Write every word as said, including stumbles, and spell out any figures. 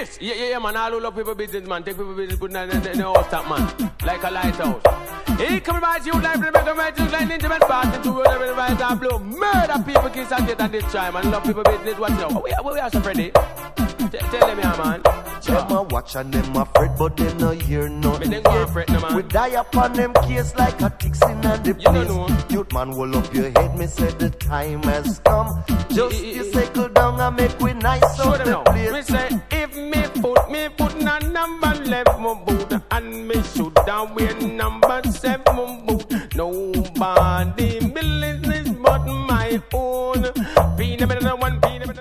this. Yeah, yeah, yeah, man. All who love people business, man. Take people business, put in the, the, the house top, man. Like a lighthouse. He come by you life, the make a right to like intimate party to whatever the right and blow. Murder people, kiss and get at this time. And love people business, what's now? What we are, what we are so Freddy? T- tell them here, man. Them a watch and them a fret, but they no hear nothing. Them go fret, no, man. We die upon them case like a ticks in the place. You don't know. Youth man, hold up your head, me say the time has come. Just you cycle down and make we nice out the now. place. Me say, if me put me put na number left my boot and me shoot down with number seven boot. Nobody business but my own. Be the better than one, be the better